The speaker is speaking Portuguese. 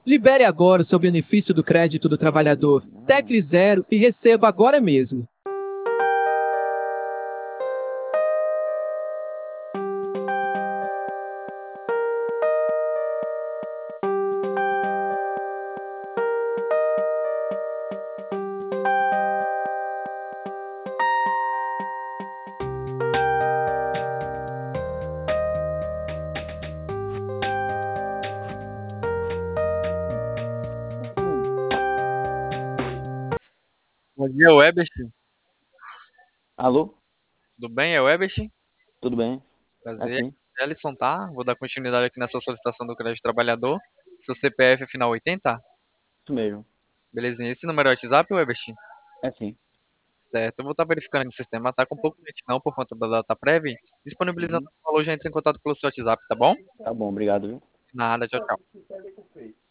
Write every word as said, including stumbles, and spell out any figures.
Libere agora o seu benefício do crédito do trabalhador. Tecle Zero e receba agora mesmo. Bom dia, Webert. Alô? Tudo bem? É o Webert? Tudo bem? Prazer. Assim? Ellison, tá? Vou dar continuidade aqui nessa solicitação do crédito trabalhador. Seu C P F é final oitenta? Isso mesmo. Belezinha. Esse número é o WhatsApp, Webert? É sim. Certo. Eu vou estar verificando no sistema. Tá com pouco lentidão por conta da data prévia. Disponibilizando Uhum. o valor, já entra em contato pelo seu WhatsApp, tá bom? Tá bom, obrigado, viu? Nada, tchau, tchau.